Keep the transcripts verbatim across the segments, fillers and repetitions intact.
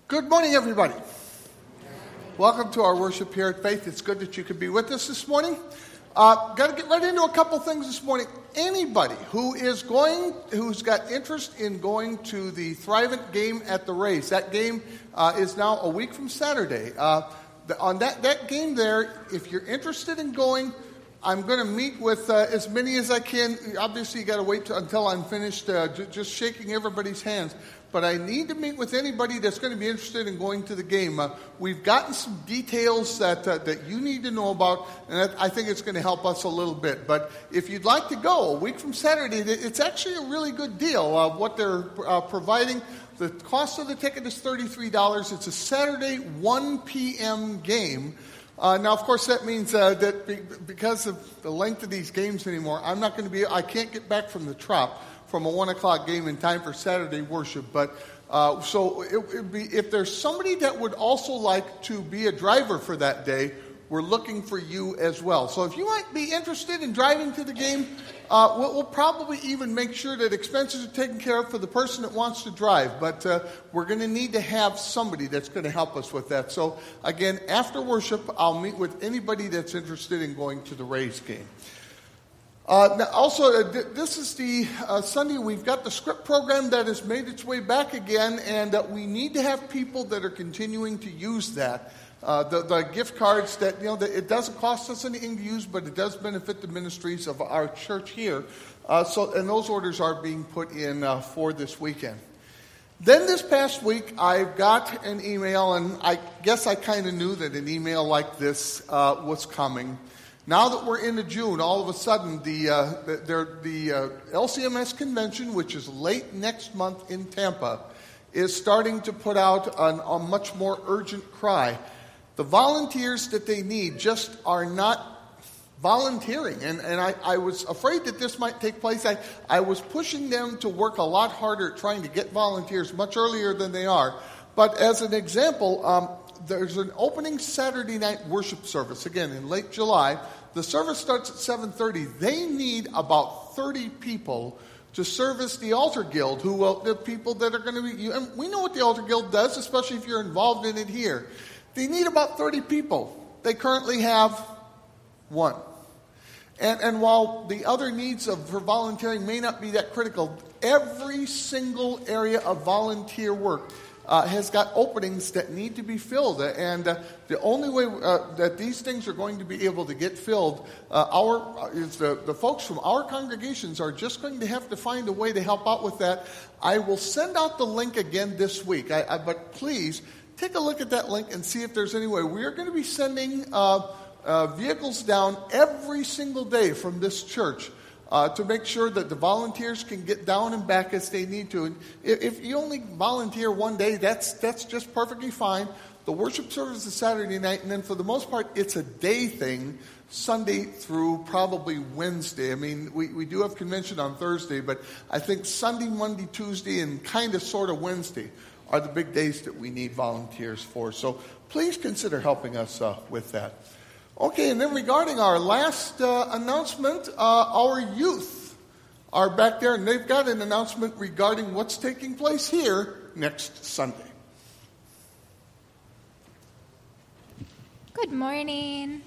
Good morning, everybody. Welcome to our worship here at Faith. It's good that you could be with us this morning. Uh, got to get right into a couple things this morning. Anybody who is going, who's got interest in going to the Thrivent game at the Rays, that game uh, is now a week from Saturday. Uh, the, on that, that game there, if you're interested in going, I'm going to meet with uh, as many as I can. Obviously, you got to wait to, until I'm finished uh, j- just shaking everybody's hands. But I need to meet with anybody that's going to be interested in going to the game. Uh, we've gotten some details that uh, that you need to know about, and that, I think it's going to help us a little bit. But if you'd like to go a week from Saturday, it's actually a really good deal. Uh, what they're uh, providing, the cost of the ticket is thirty-three dollars. It's a Saturday one p.m. game. Uh, now, of course, that means uh, that be, because of the length of these games anymore, I'm not going to be. I can't get back from the Trop from a one o'clock game in time for Saturday worship. But uh, so it would be, if there's somebody that would also like to be a driver for that day, we're looking for you as well. So if you might be interested in driving to the game, uh, we'll, we'll probably even make sure that expenses are taken care of for the person that wants to drive. But uh, we're going to need to have somebody that's going to help us with that. So again, after worship, I'll meet with anybody that's interested in going to the Rays game. Uh, now also, uh, th- this is the uh, Sunday. We've got the script program that has made its way back again, and uh, we need to have people that are continuing to use that. Uh, the, the gift cards that, you know, the, it doesn't cost us anything to use, but it does benefit the ministries of our church here. Uh, so, and those orders are being put in uh, for this weekend. Then this past week, I got an email, and I guess I kind of knew that an email like this uh, was coming. Now that we're into June, all of a sudden, the uh, the, the uh, L C M S convention, which is late next month in Tampa, is starting to put out an, a much more urgent cry. The volunteers that they need just are not volunteering. And, and I, I was afraid that this might take place. I, I was pushing them to work a lot harder at trying to get volunteers much earlier than they are. But as an example, um, there's an opening Saturday night worship service, again, in late July. The service starts at seven thirty. They need about thirty people to service the Altar Guild, who will, the people that are going to be, and we know what the Altar Guild does, especially if you're involved in it here. They need about thirty people. They currently have one. And, and while the other needs of for volunteering may not be that critical, every single area of volunteer work Uh, has got openings that need to be filled. And uh, the only way uh, that these things are going to be able to get filled, uh, our is the, the folks from our congregations are just going to have to find a way to help out with that. I will send out the link again this week. I, I, but please, take a look at that link and see if there's any way. We are going to be sending uh, uh, vehicles down every single day from this church Uh, to make sure that the volunteers can get down and back as they need to. And if, if you only volunteer one day, that's that's just perfectly fine. The worship service is Saturday night, and then for the most part, it's a day thing, Sunday through probably Wednesday. I mean, we, we do have convention on Thursday, but I think Sunday, Monday, Tuesday, and kind of sort of Wednesday are the big days that we need volunteers for. So please consider helping us uh, with that. Okay, and then regarding our last uh, announcement, uh, our youth are back there, and they've got an announcement regarding what's taking place here next Sunday. Good morning.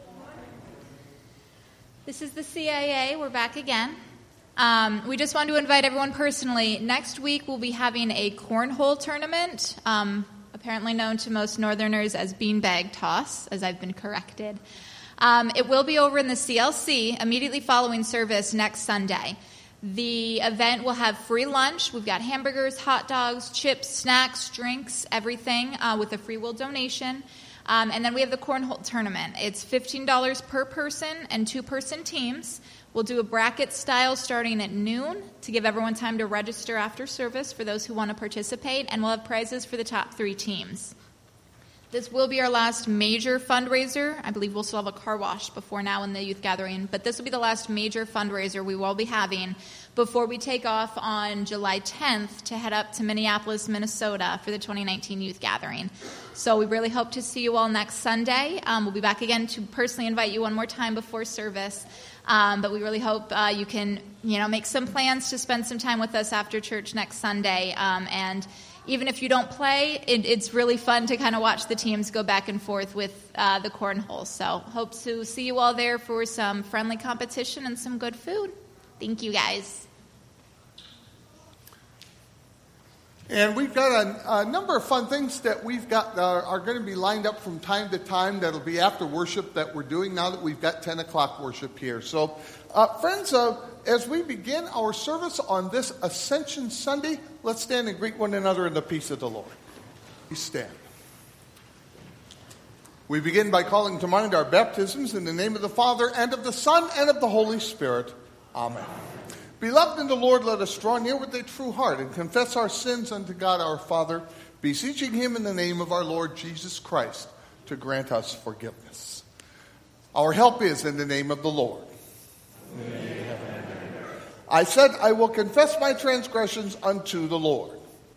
This is the C I A. We're back again. Um, we just wanted to invite everyone personally. Next week, we'll be having a cornhole tournament. Um apparently known to most Northerners as beanbag toss, as I've been corrected. Um, it will be over in the C L C immediately following service next Sunday. The event will have free lunch. We've got hamburgers, hot dogs, chips, snacks, drinks, everything uh, with a free will donation. Um, and then we have the cornhole tournament. It's fifteen dollars per person and two-person teams. We'll do a bracket style starting at noon to give everyone time to register after service for those who want to participate, and we'll have prizes for the top three teams. This will be our last major fundraiser. I believe we'll still have a car wash before now in the youth gathering, but this will be the last major fundraiser we will be having before we take off on July tenth to head up to Minneapolis, Minnesota for the twenty nineteen youth gathering. So we really hope to see you all next Sunday. Um, we'll be back again to personally invite you one more time before service. Um, but we really hope uh, you can, you know, make some plans to spend some time with us after church next Sunday. Um, and even if you don't play, it, it's really fun to kind of watch the teams go back and forth with uh, the cornhole. So hope to see you all there for some friendly competition and some good food. Thank you, guys. And we've got a, a number of fun things that we've got uh, are going to be lined up from time to time. That'll be after worship that we're doing now that we've got ten o'clock worship here. So, uh, friends, uh, as we begin our service on this Ascension Sunday, let's stand and greet one another in the peace of the Lord. Please stand. We begin by calling to mind our baptisms in the name of the Father, and of the Son, and of the Holy Spirit. Amen. Beloved in the Lord, let us draw near with a true heart and confess our sins unto God our Father, beseeching him in the name of our Lord Jesus Christ to grant us forgiveness. Our help is in the name of the Lord. Amen. I said, I will confess my transgressions unto the Lord.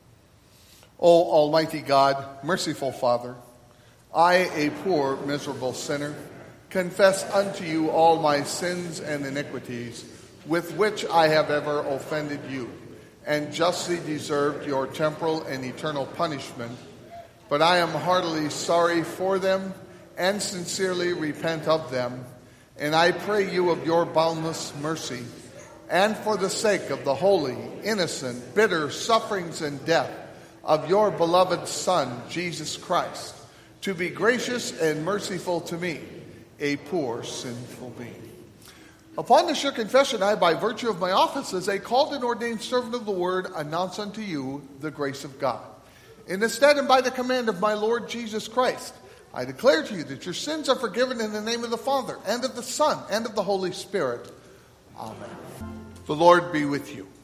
O Almighty God, merciful Father, I, a poor, miserable sinner, confess unto you all my sins and iniquities, with which I have ever offended you, and justly deserved your temporal and eternal punishment. But I am heartily sorry for them, and sincerely repent of them. And I pray you of your boundless mercy, and for the sake of the holy, innocent, bitter sufferings and death of your beloved Son, Jesus Christ, to be gracious and merciful to me, a poor, sinful being. Upon this your confession, I, by virtue of my office as a called and ordained servant of the word, announce unto you the grace of God. In the stead and by the command of my Lord Jesus Christ, I declare to you that your sins are forgiven in the name of the Father, and of the Son, and of the Holy Spirit. Amen. The Lord be with you.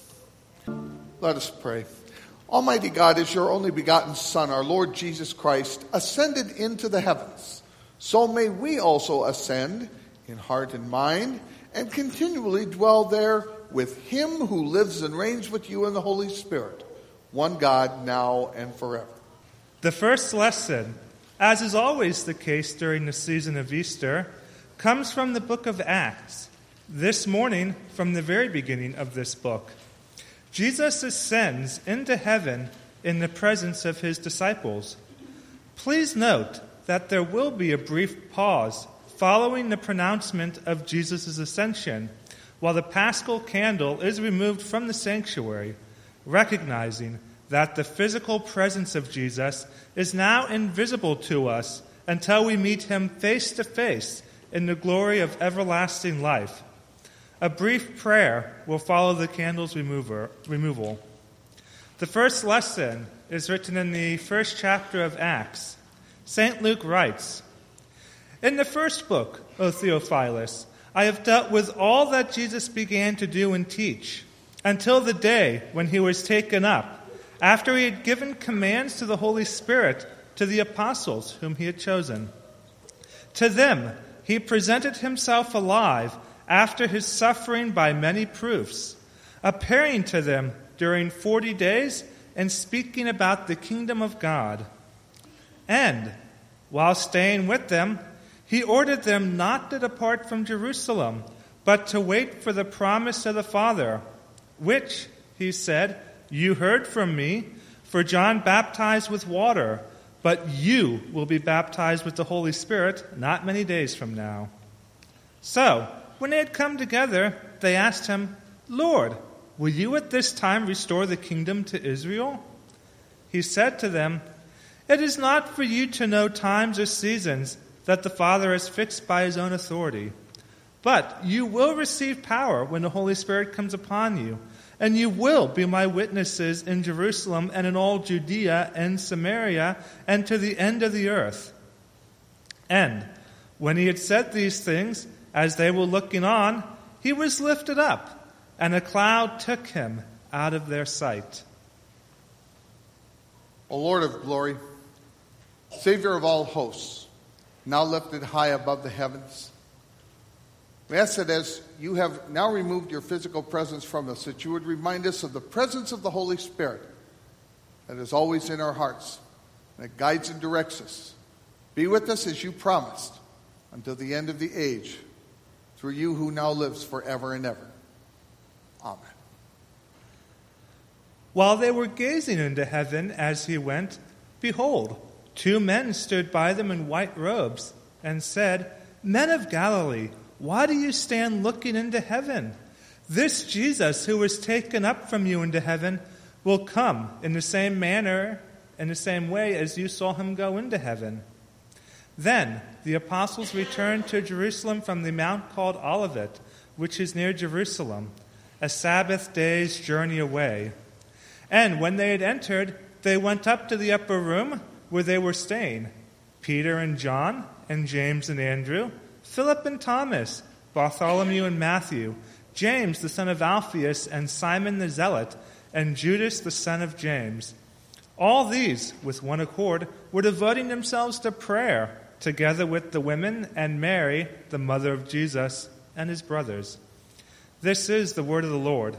Let us pray. Almighty God, as your only begotten Son, our Lord Jesus Christ, ascended into the heavens, so may we also ascend in heart and mind, and continually dwell there with him who lives and reigns with you in the Holy Spirit, one God, now and forever. The first lesson, as is always the case during the season of Easter, comes from the book of Acts. This morning, from the very beginning of this book, Jesus ascends into heaven in the presence of his disciples. Please note that there will be a brief pause following the pronouncement of Jesus' ascension, while the paschal candle is removed from the sanctuary, recognizing that the physical presence of Jesus is now invisible to us until we meet him face to face in the glory of everlasting life. A brief prayer will follow the candle's remover, removal. The first lesson is written in the first chapter of Acts. Saint Luke writes, "In the first book, O Theophilus, I have dealt with all that Jesus began to do and teach, until the day when he was taken up, after he had given commands to the Holy Spirit to the apostles whom he had chosen. To them he presented himself alive after his suffering by many proofs, appearing to them during forty days and speaking about the kingdom of God. And, while staying with them, he ordered them not to depart from Jerusalem, but to wait for the promise of the Father, which, he said, you heard from me, for John baptized with water, but you will be baptized with the Holy Spirit not many days from now." So, when they had come together, they asked him, "Lord, will you at this time restore the kingdom to Israel?" He said to them, "It is not for you to know times or seasons that the Father has fixed by his own authority. But you will receive power when the Holy Spirit comes upon you, and you will be my witnesses in Jerusalem and in all Judea and Samaria and to the end of the earth." And when he had said these things, as they were looking on, he was lifted up, and a cloud took him out of their sight. O Lord of glory, Savior of all hosts, now lifted high above the heavens, we ask that as you have now removed your physical presence from us, that you would remind us of the presence of the Holy Spirit that is always in our hearts, that guides and directs us. Be with us as you promised until the end of the age, through you who now lives forever and ever. Amen. While they were gazing into heaven as he went, behold, two men stood by them in white robes and said, Men of Galilee, why do you stand looking into heaven? This Jesus who was taken up from you into heaven will come in the same manner, in the same way as you saw him go into heaven. Then the apostles returned to Jerusalem from the mount called Olivet, which is near Jerusalem, a Sabbath day's journey away. And when they had entered, they went up to the upper room where they were staying, Peter and John and James and Andrew, Philip and Thomas, Bartholomew and Matthew, James the son of Alphaeus and Simon the Zealot, and Judas the son of James. All these, with one accord, were devoting themselves to prayer, together with the women and Mary, the mother of Jesus, and his brothers. This is the word of the Lord.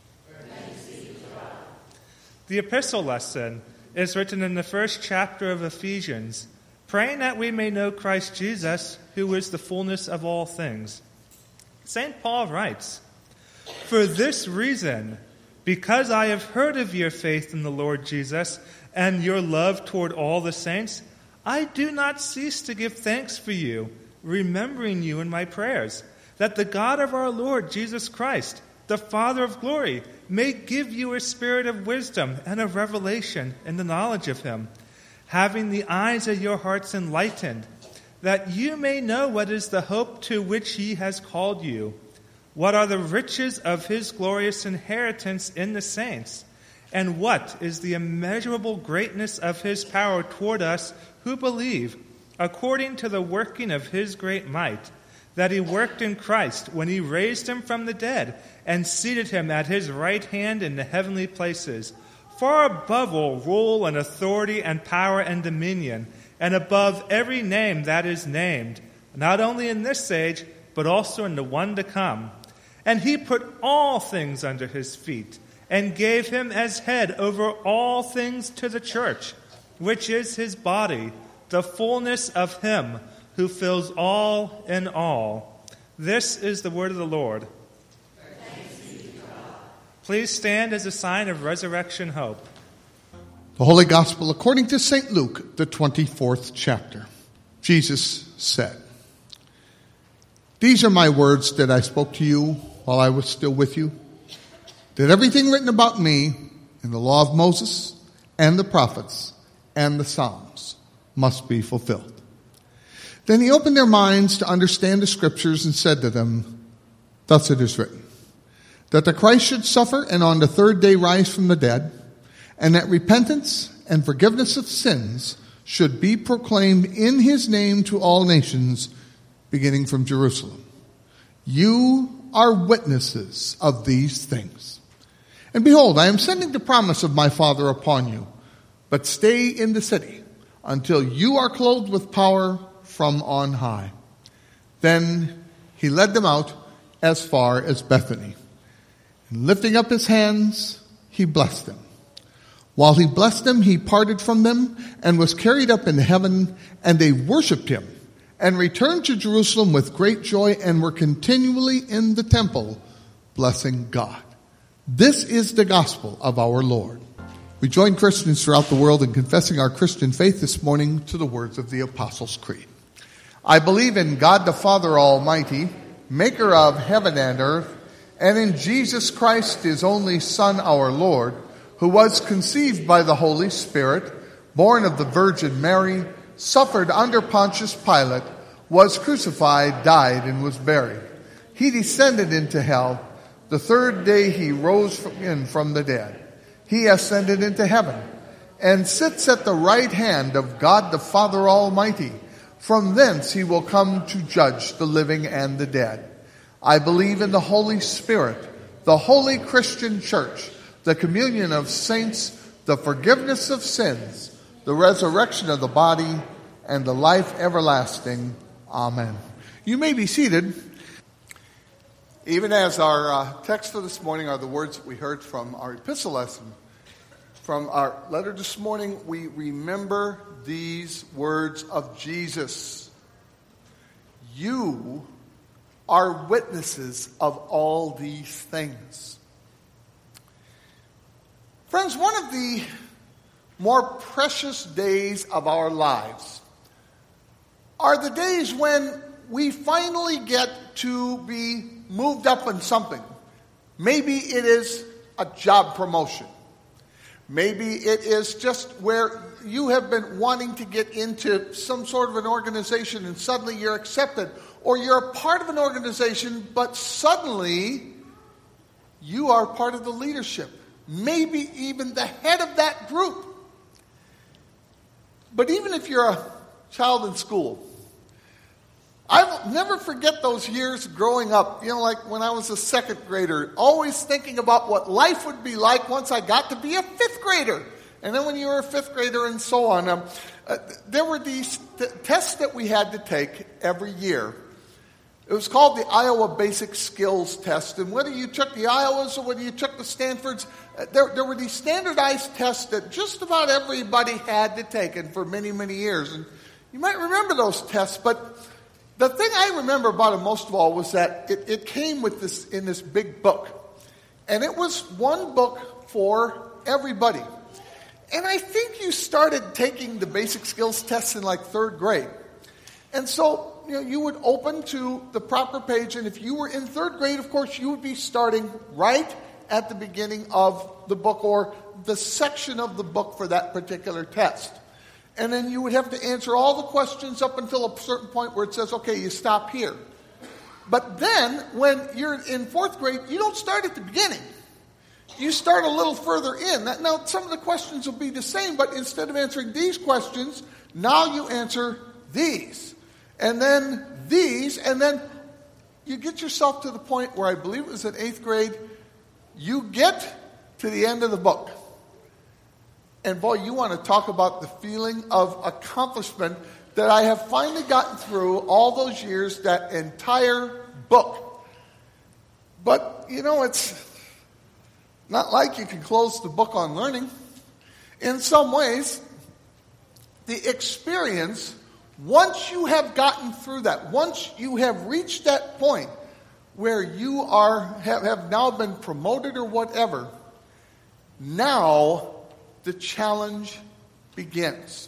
The epistle lesson is written in the first chapter of Ephesians, praying that we may know Christ Jesus, who is the fullness of all things. Saint Paul writes, For this reason, because I have heard of your faith in the Lord Jesus and your love toward all the saints, I do not cease to give thanks for you, remembering you in my prayers, that the God of our Lord Jesus Christ, the Father of glory, may give you a spirit of wisdom and of revelation in the knowledge of him, having the eyes of your hearts enlightened, that you may know what is the hope to which he has called you, what are the riches of his glorious inheritance in the saints, and what is the immeasurable greatness of his power toward us who believe, according to the working of his great might, that he worked in Christ when he raised him from the dead and seated him at his right hand in the heavenly places, far above all rule and authority and power and dominion, and above every name that is named, not only in this age, but also in the one to come. And he put all things under his feet, and gave him as head over all things to the church, which is his body, the fullness of him who fills all in all. This is the word of the Lord. Please stand as a sign of resurrection hope. The Holy Gospel according to Saint Luke, the twenty-fourth chapter. Jesus said, These are my words that I spoke to you while I was still with you, that everything written about me in the law of Moses and the prophets and the Psalms must be fulfilled. Then he opened their minds to understand the scriptures and said to them, Thus it is written, that the Christ should suffer and on the third day rise from the dead, and that repentance and forgiveness of sins should be proclaimed in his name to all nations, beginning from Jerusalem. You are witnesses of these things. And behold, I am sending the promise of my Father upon you, but stay in the city until you are clothed with power from on high. Then he led them out as far as Bethany. And lifting up his hands, he blessed them. While he blessed them, he parted from them and was carried up into heaven, and they worshipped him and returned to Jerusalem with great joy and were continually in the temple, blessing God. This is the gospel of our Lord. We join Christians throughout the world in confessing our Christian faith this morning to the words of the Apostles' Creed. I believe in God the Father Almighty, maker of heaven and earth, and in Jesus Christ, his only Son, our Lord, who was conceived by the Holy Spirit, born of the Virgin Mary, suffered under Pontius Pilate, was crucified, died, and was buried. He descended into hell. The third day he rose from, in from the dead. He ascended into heaven and sits at the right hand of God the Father Almighty. From thence he will come to judge the living and the dead. I believe in the Holy Spirit, the holy Christian church, the communion of saints, the forgiveness of sins, the resurrection of the body, and the life everlasting. Amen. You may be seated. Even as our uh, text for this morning are the words that we heard from our epistle lesson. From our letter this morning, we remember these words of Jesus. You are witnesses of all these things. Friends, one of the more precious days of our lives are the days when we finally get to be moved up in something. Maybe it is a job promotion. Maybe it is just where you have been wanting to get into some sort of an organization and suddenly you're accepted. Or you're a part of an organization, but suddenly you are part of the leadership. Maybe even the head of that group. But even if you're a child in school, I will never forget those years growing up, you know, like when I was a second grader, always thinking about what life would be like once I got to be a fifth grader. And then when you were a fifth grader and so on, um, uh, there were these t- tests that we had to take every year. It was called the Iowa Basic Skills Test. And whether you took the Iowas or whether you took the Stanfords, uh, there, there were these standardized tests that just about everybody had to take, and for many, many years. And you might remember those tests, but the thing I remember about them most of all was that it, it came with this in this big book. And it was one book for everybody. And I think you started taking the basic skills tests in like third grade. And so, you know, you would open to the proper page, and if you were in third grade, of course, you would be starting right at the beginning of the book or the section of the book for that particular test. And then you would have to answer all the questions up until a certain point where it says, okay, you stop here. But then, when you're in fourth grade, you don't start at the beginning. You start a little further in. Now, some of the questions will be the same, but instead of answering these questions, now you answer these. And then these, and then you get yourself to the point where I believe it was in eighth grade, you get to the end of the book. And boy, you want to talk about the feeling of accomplishment that I have finally gotten through all those years, that entire book. But, you know, it's not like you can close the book on learning. In some ways, the experience, once you have gotten through that, once you have reached that point where you are have, have now been promoted or whatever, now the challenge begins.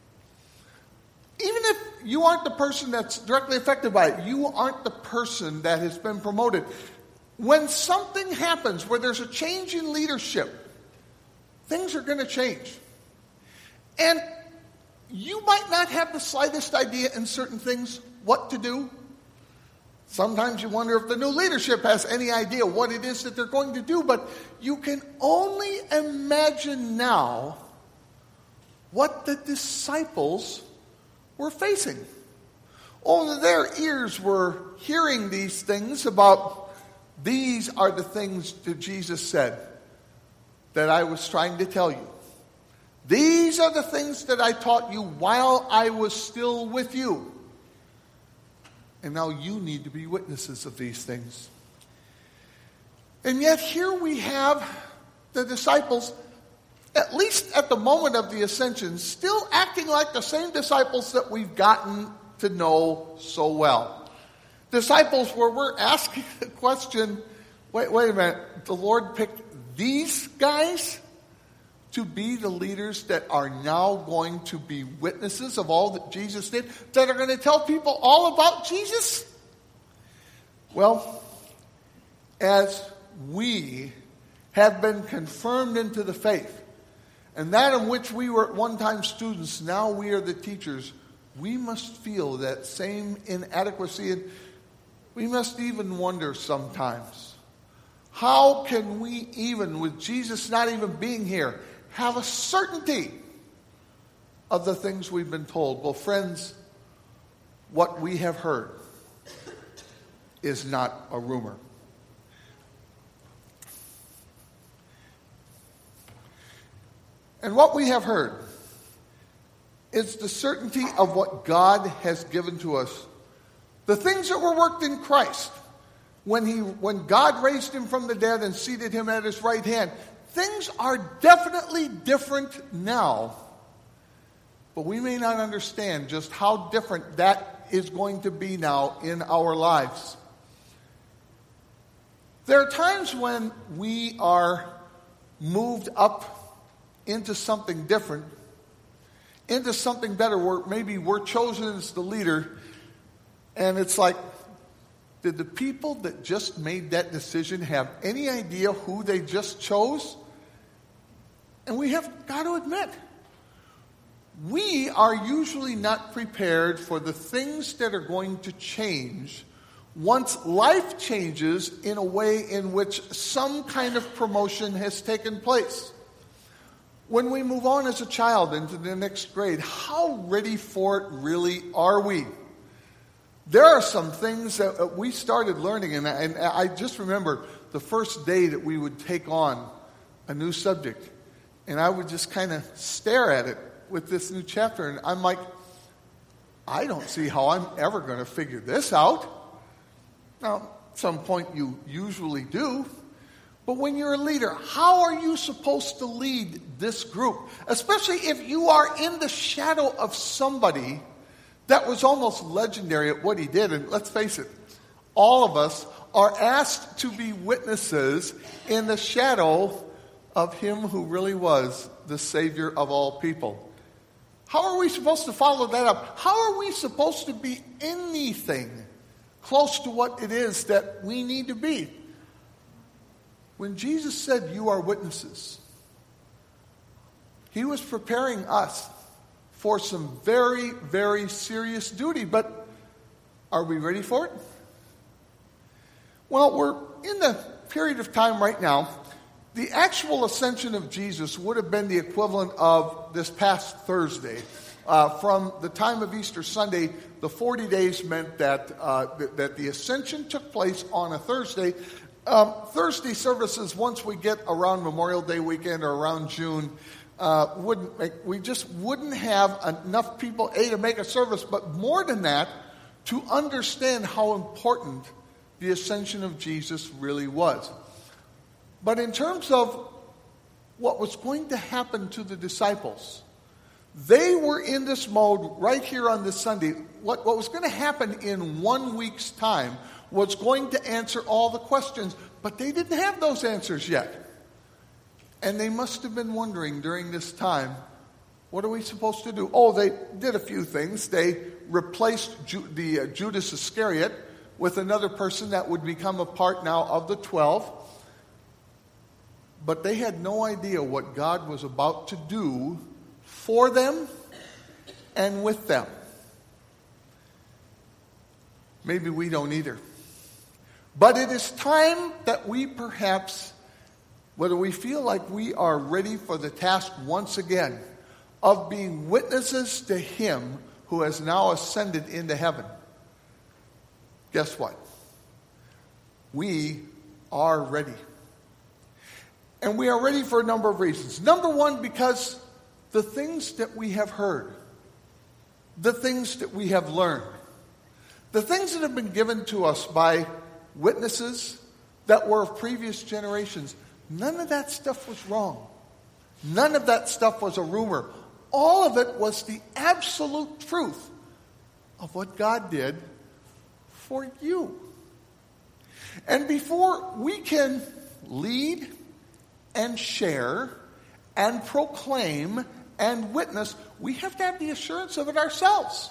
Even if you aren't the person that's directly affected by it, you aren't the person that has been promoted. When something happens where there's a change in leadership, things are going to change. And you might not have the slightest idea in certain things what to do. Sometimes you wonder if the new leadership has any idea what it is that they're going to do, but you can only imagine now what the disciples were facing. Oh, their ears were hearing these things about, these are the things that Jesus said that I was trying to tell you. These are the things that I taught you while I was still with you. And now you need to be witnesses of these things. And yet here we have the disciples, at least at the moment of the ascension, still acting like the same disciples that we've gotten to know so well. Disciples where we're asking the question, wait, wait a minute, the Lord picked these guys to be the leaders that are now going to be witnesses of all that Jesus did, that are going to tell people all about Jesus? Well, as we have been confirmed into the faith, and that in which we were at one time students, now we are the teachers, we must feel that same inadequacy, and we must even wonder sometimes, how can we even, with Jesus not even being here, have a certainty of the things we've been told? Well, friends, what we have heard is not a rumor. And what we have heard is the certainty of what God has given to us. The things that were worked in Christ, when he, when God raised him from the dead and seated him at his right hand, things are definitely different now. But we may not understand just how different that is going to be now in our lives. There are times when we are moved up into something different, into something better, where maybe we're chosen as the leader, and it's like, did the people that just made that decision have any idea who they just chose? And we have got to admit, we are usually not prepared for the things that are going to change once life changes in a way in which some kind of promotion has taken place. When we move on as a child into the next grade, how ready for it really are we? There are some things that we started learning, and I just remember the first day that we would take on a new subject, and I would just kind of stare at it with this new chapter, and I'm like, I don't see how I'm ever going to figure this out. Now, at some point you usually do, but when you're a leader, how are you supposed to lead this group? Especially if you are in the shadow of somebody that was almost legendary at what he did. And let's face it, all of us are asked to be witnesses in the shadow of him who really was the Savior of all people. How are we supposed to follow that up? How are we supposed to be anything close to what it is that we need to be? When Jesus said, "You are witnesses," he was preparing us for some very, very serious duty. But are we ready for it? Well, we're in the period of time right now. The actual ascension of Jesus would have been the equivalent of this past Thursday. Uh, from the time of Easter Sunday, the forty days meant that uh, th- that the ascension took place on a Thursday. Um, Thursday services, once we get around Memorial Day weekend or around June, uh, wouldn't make, we just wouldn't have enough people, A, to make a service, but more than that, to understand how important the ascension of Jesus really was. But in terms of what was going to happen to the disciples, they were in this mode right here on this Sunday. What, what was going to happen in one week's time was going to answer all the questions, but they didn't have those answers yet. And they must have been wondering during this time, what are we supposed to do? Oh, they did a few things. They replaced Ju- the uh, Judas Iscariot with another person that would become a part now of the twelve. But they had no idea what God was about to do for them and with them. Maybe we don't either. But it is time that we perhaps, whether we feel like we are ready for the task once again of being witnesses to him who has now ascended into heaven, guess what? We are ready. And we are ready for a number of reasons. Number one, because the things that we have heard, the things that we have learned, the things that have been given to us by witnesses that were of previous generations, none of that stuff was wrong. None of that stuff was a rumor. All of it was the absolute truth of what God did for you. And before we can lead and share and proclaim and witness, we have to have the assurance of it ourselves.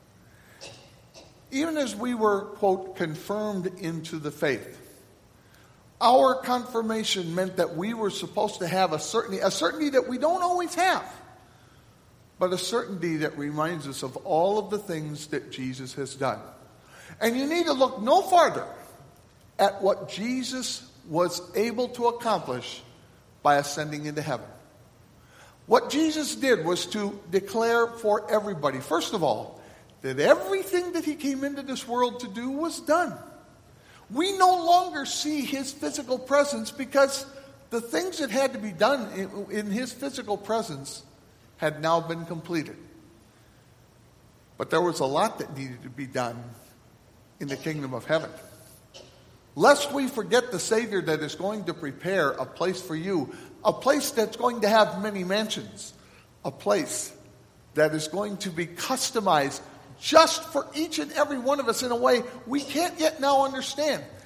Even as we were, quote, confirmed into the faith, our confirmation meant that we were supposed to have a certainty, a certainty that we don't always have, but a certainty that reminds us of all of the things that Jesus has done. And you need to look no farther at what Jesus was able to accomplish by ascending into heaven. What Jesus did was to declare for everybody, first of all, that everything that he came into this world to do was done. We no longer see his physical presence because the things that had to be done in, in his physical presence had now been completed. But there was a lot that needed to be done in the kingdom of heaven. Lest we forget the Savior that is going to prepare a place for you, a place that's going to have many mansions, a place that is going to be customized just for each and every one of us in a way we can't yet now understand.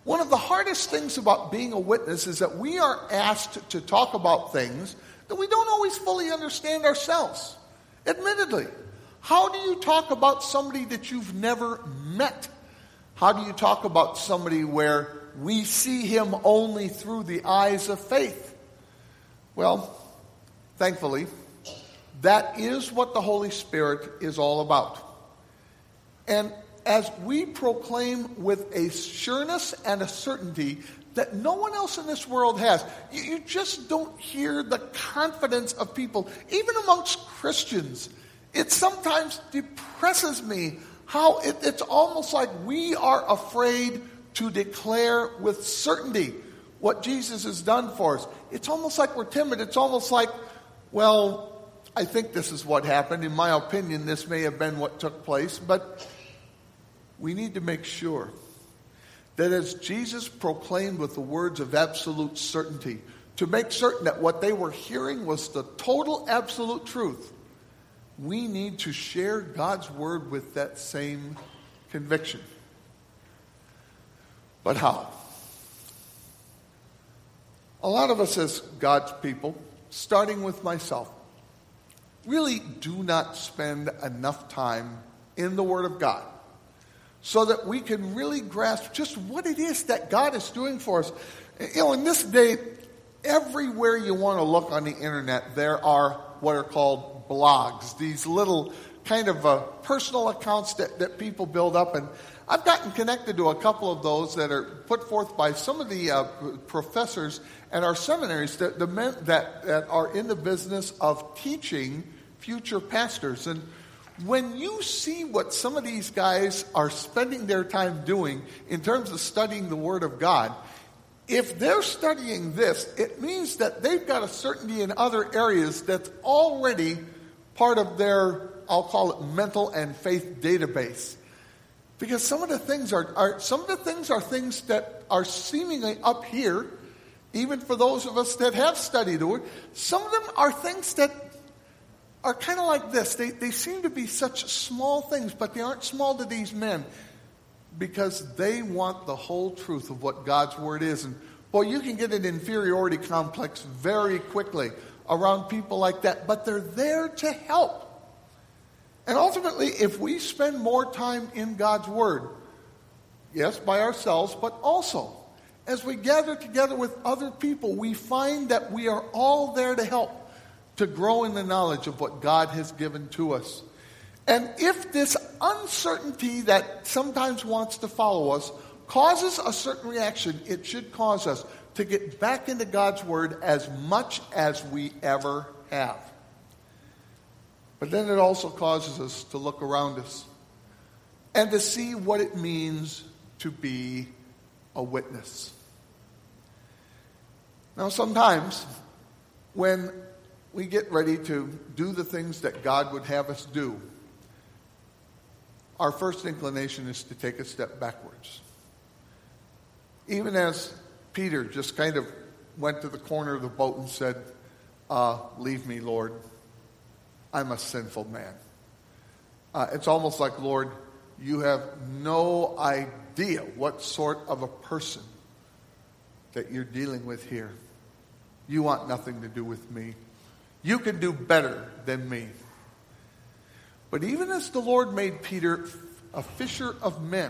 One of the hardest things about being a witness is that we are asked to talk about things that we don't always fully understand ourselves. Admittedly, how do you talk about somebody that you've never met? How do you talk about somebody where we see him only through the eyes of faith? Well, thankfully, that is what the Holy Spirit is all about. And as we proclaim with a sureness and a certainty that no one else in this world has, you, you just don't hear the confidence of people, even amongst Christians. It sometimes depresses me how it, it's almost like we are afraid to declare with certainty what Jesus has done for us. It's almost like we're timid. It's almost like, well, I think this is what happened. In my opinion, this may have been what took place, but we need to make sure that as Jesus proclaimed with the words of absolute certainty, to make certain that what they were hearing was the total absolute truth, we need to share God's word with that same conviction. But how? A lot of us as God's people, starting with myself, really do not spend enough time in the Word of God so that we can really grasp just what it is that God is doing for us. You know, in this day, everywhere you want to look on the internet, there are what are called blogs, these little kind of uh, personal accounts that, that people build up. And I've gotten connected to a couple of those that are put forth by some of the uh, professors at our seminaries that, the men that, that are in the business of teaching future pastors. And when you see what some of these guys are spending their time doing in terms of studying the Word of God, if they're studying this, it means that they've got a certainty in other areas that's already part of their, I'll call it, mental and faith database. Because some of the things are, are some of the things are things that are seemingly up here, even for those of us that have studied the Word. Some of them are things that are kind of like this. They, they seem to be such small things, but they aren't small to these men because they want the whole truth of what God's Word is. And boy, you can get an inferiority complex very quickly around people like that, but they're there to help. And ultimately, if we spend more time in God's Word, yes, by ourselves, but also as we gather together with other people, we find that we are all there to help, to grow in the knowledge of what God has given to us. And if this uncertainty that sometimes wants to follow us causes a certain reaction, it should cause us to get back into God's Word as much as we ever have. But then it also causes us to look around us and to see what it means to be a witness. Now, sometimes when we get ready to do the things that God would have us do, our first inclination is to take a step backwards. Even as Peter just kind of went to the corner of the boat and said, uh, leave me, Lord. I'm a sinful man. Uh, it's almost like, Lord, you have no idea what sort of a person that you're dealing with here. You want nothing to do with me. You can do better than me. But even as the Lord made Peter a fisher of men,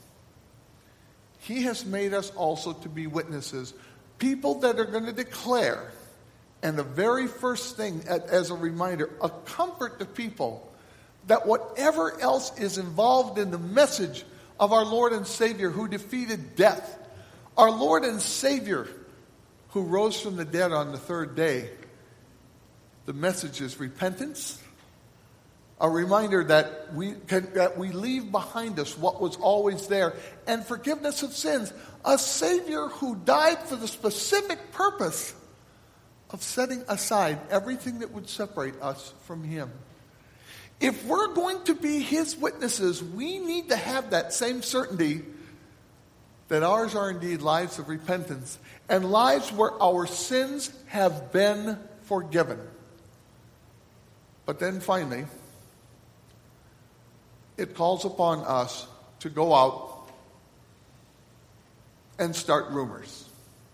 he has made us also to be witnesses, people that are going to declare. And the very first thing, as a reminder, a comfort to people that whatever else is involved in the message of our Lord and Savior who defeated death, our Lord and Savior who rose from the dead on the third day, the message is repentance, a reminder that we can, that we leave behind us what was always there, and forgiveness of sins, a Savior who died for the specific purpose of setting aside everything that would separate us from Him. If we're going to be His witnesses, we need to have that same certainty that ours are indeed lives of repentance and lives where our sins have been forgiven. But then finally, it calls upon us to go out and start rumors.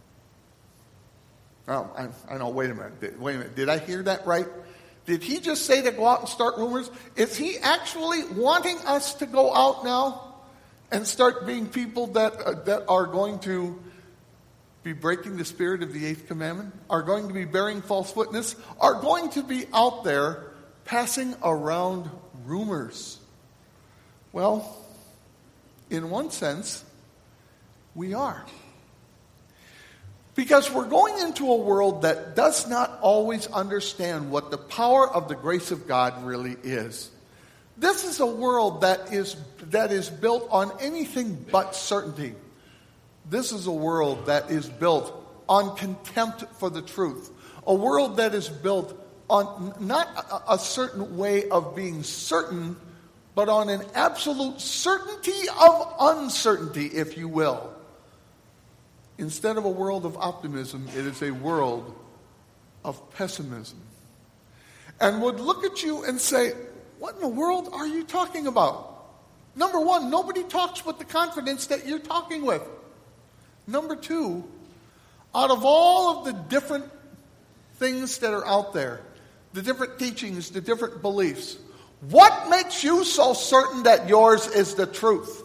Oh, I, I know, wait a minute. Wait a minute. Did I hear that right? Did he just say to go out and start rumors? Is he actually wanting us to go out now and start being people that uh, that are going to be breaking the spirit of the eighth commandment? Are going to be bearing false witness? Are going to be out there passing around rumors? Well, in one sense, we are. Because we're going into a world that does not always understand what the power of the grace of God really is. This is a world that is that is built on anything but certainty. This is a world that is built on contempt for the truth. A world that is built on not a, a certain way of being certain, but on an absolute certainty of uncertainty, if you will. Instead of a world of optimism, it is a world of pessimism. And would look at you and say, what in the world are you talking about? Number one, nobody talks with the confidence that you're talking with. Number two, out of all of the different things that are out there, the different teachings, the different beliefs, what makes you so certain that yours is the truth?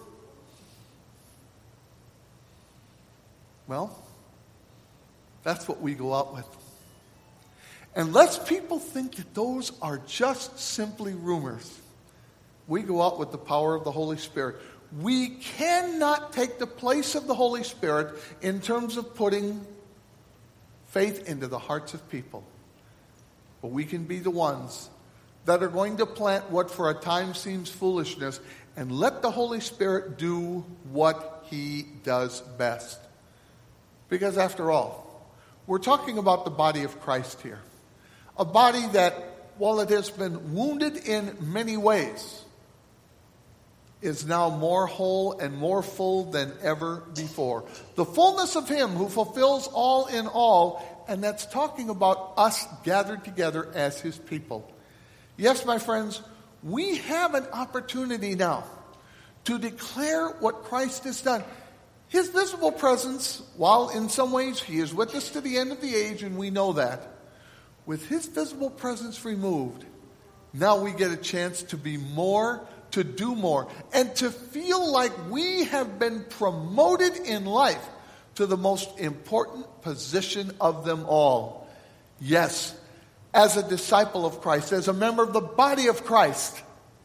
Well, that's what we go out with. Unless people think that those are just simply rumors, we go out with the power of the Holy Spirit. We cannot take the place of the Holy Spirit in terms of putting faith into the hearts of people. But we can be the ones that are going to plant what for a time seems foolishness and let the Holy Spirit do what He does best. Because after all, we're talking about the body of Christ here. A body that, while it has been wounded in many ways, is now more whole and more full than ever before. The fullness of Him who fulfills all in all, and that's talking about us gathered together as His people. Yes, my friends, we have an opportunity now to declare what Christ has done. His visible presence, while in some ways He is with us to the end of the age, and we know that, with His visible presence removed, now we get a chance to be more, to do more, and to feel like we have been promoted in life to the most important position of them all. Yes, as a disciple of Christ, as a member of the body of Christ,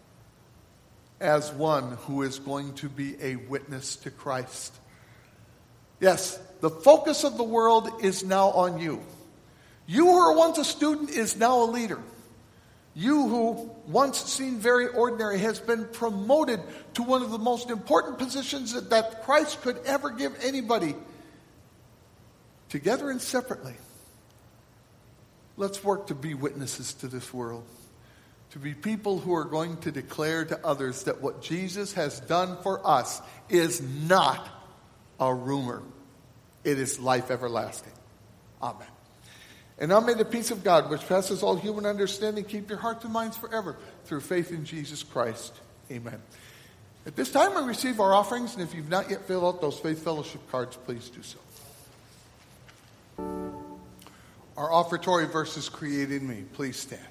as one who is going to be a witness to Christ. Yes, the focus of the world is now on you. You who were once a student is now a leader. You who once seemed very ordinary has been promoted to one of the most important positions that, that Christ could ever give anybody. Together and separately, let's work to be witnesses to this world. To be people who are going to declare to others that what Jesus has done for us is not a rumor. It is life everlasting. Amen. And now may the peace of God, which passes all human understanding, keep your hearts and minds forever through faith in Jesus Christ. Amen. At this time, we receive our offerings, and if you've not yet filled out those faith fellowship cards, please do so. Our offertory verse is Create in Me. Please stand.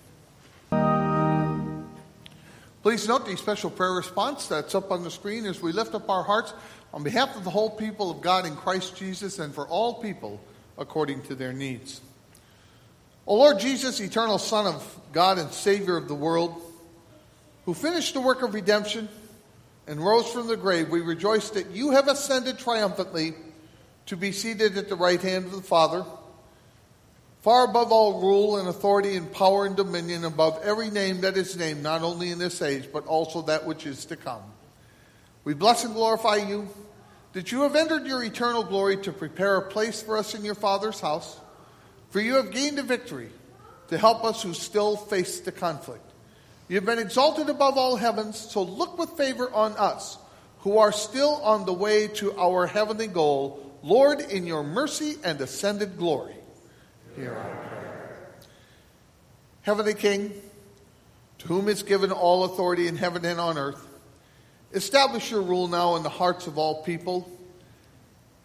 Please note the special prayer response that's up on the screen as we lift up our hearts on behalf of the whole people of God in Christ Jesus and for all people according to their needs. O Lord Jesus, eternal Son of God and Savior of the world, who finished the work of redemption and rose from the grave, we rejoice that you have ascended triumphantly to be seated at the right hand of the Father, far above all rule and authority and power and dominion, above every name that is named, not only in this age, but also that which is to come. We bless and glorify you that you have entered your eternal glory to prepare a place for us in your Father's house, for you have gained a victory to help us who still face the conflict. You have been exalted above all heavens, so look with favor on us, who are still on the way to our heavenly goal, Lord, in your mercy and ascended glory. Hear our prayer. Heavenly King, to whom is given all authority in heaven and on earth, establish your rule now in the hearts of all people,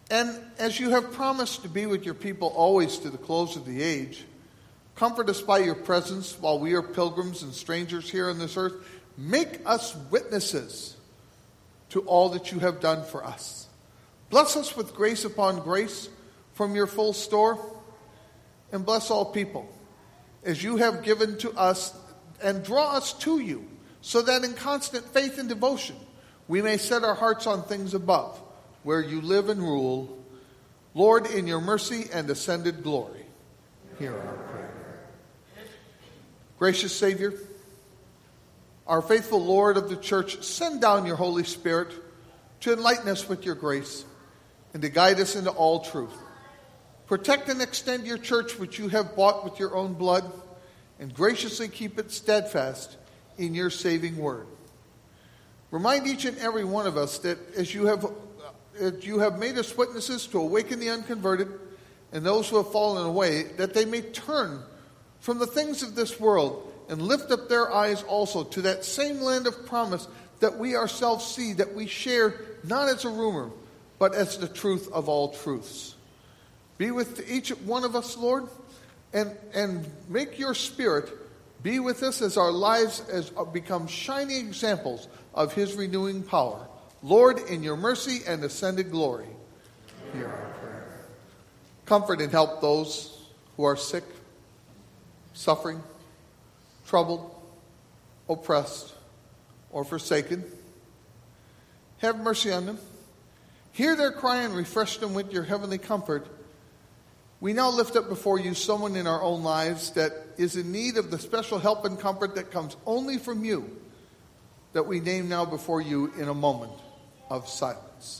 And as you have promised to be with your people always to the close of the age, comfort us by your presence while we are pilgrims and strangers here on this earth. Make us witnesses to all that you have done for us. Bless us with grace upon grace from your full store, and bless all people as you have given to us, and draw us to you, so that in constant faith and devotion we may set our hearts on things above, where you live and rule. Lord, in your mercy and ascended glory, hear our prayer. Gracious Savior, our faithful Lord of the church, send down your Holy Spirit to enlighten us with your grace and to guide us into all truth. Protect and extend your church, which you have bought with your own blood, and graciously keep it steadfast in your saving word. Remind each and every one of us that as you have, as you have made us witnesses to awaken the unconverted and those who have fallen away, that they may turn from the things of this world and lift up their eyes also to that same land of promise that we ourselves see, that we share not as a rumor, but as the truth of all truths. Be with each one of us, Lord, and, and make your Spirit be with us as our lives as become shining examples of his renewing power. Lord, in your mercy and ascended glory, hear our prayer. Comfort and help those who are sick, suffering, troubled, oppressed, or forsaken. Have mercy on them. Hear their cry and refresh them with your heavenly comfort. We now lift up before you someone in our own lives that is in need of the special help and comfort that comes only from you, that we name now before you in a moment of silence.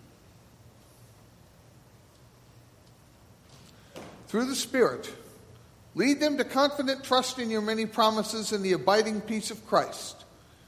Through the Spirit, lead them to confident trust in your many promises and the abiding peace of Christ.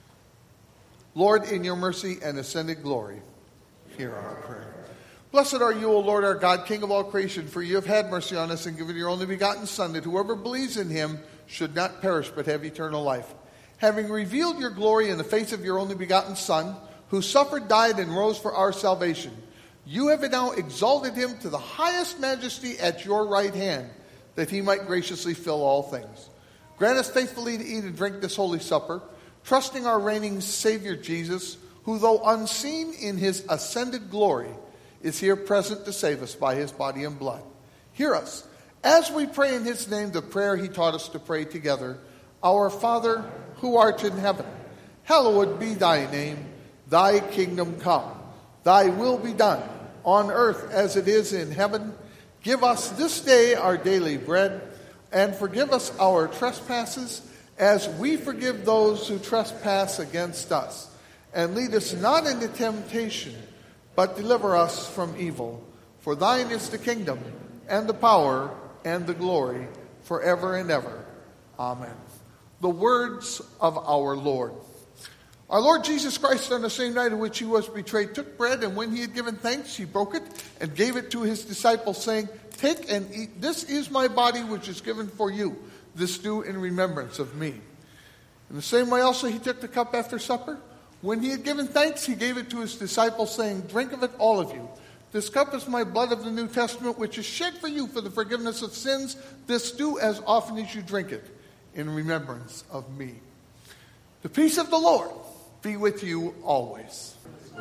Lord, in your mercy and ascended glory, hear our prayer. Blessed are you, O Lord our God, King of all creation, for you have had mercy on us and given your only begotten Son, that whoever believes in him should not perish but have eternal life. Having revealed your glory in the face of your only begotten Son, who suffered, died, and rose for our salvation, you have now exalted him to the highest majesty at your right hand, that he might graciously fill all things. Grant us faithfully to eat and drink this holy supper, trusting our reigning Savior Jesus, who, though unseen in his ascended glory, is here present to save us by his body and blood. Hear us as we pray in his name the prayer he taught us to pray together. Our Father, who art in heaven, hallowed be thy name. Thy kingdom come. Thy will be done on earth as it is in heaven. Give us this day our daily bread, and forgive us our trespasses as we forgive those who trespass against us. And lead us not into temptation, but deliver us from evil. For thine is the kingdom, and the power, and the glory, forever and ever. Amen. The words of our Lord. Our Lord Jesus Christ, on the same night in which he was betrayed, took bread, and when he had given thanks, he broke it and gave it to his disciples, saying, "Take and eat. This is my body, which is given for you. This do in remembrance of me." In the same way also he took the cup after supper. When he had given thanks, he gave it to his disciples, saying, "Drink of it, all of you. This cup is my blood of the New Testament, which is shed for you for the forgiveness of sins. This do as often as you drink it in remembrance of me." The peace of the Lord be with you always.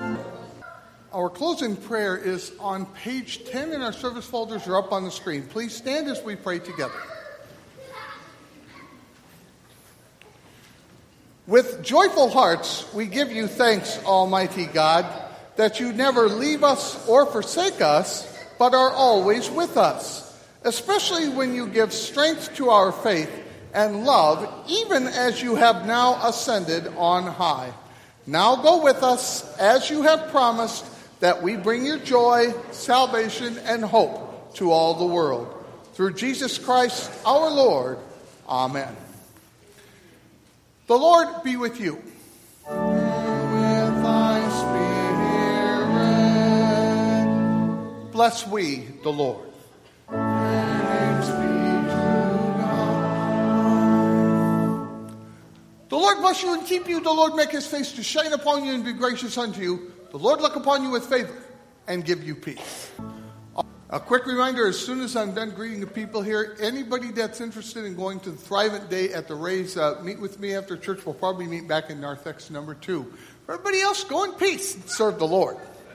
Our closing prayer is on page ten, and our service folders are up on the screen. Please stand as we pray together. With joyful hearts, we give you thanks, Almighty God, that you never leave us or forsake us, but are always with us, especially when you give strength to our faith and love, even as you have now ascended on high. Now go with us, as you have promised, that we bring your joy, salvation, and hope to all the world. Through Jesus Christ our Lord. Amen. The Lord be with you. And with thy spirit. Bless we the Lord. Thanks be to God. The Lord bless you and keep you. The Lord make his face to shine upon you and be gracious unto you. The Lord look upon you with favor and give you peace. A quick reminder, as soon as I'm done greeting the people here, anybody that's interested in going to the Thrivent Day at the Rays, uh, meet with me after church. We'll probably meet back in narthex number two. For everybody else, go in peace and serve the Lord.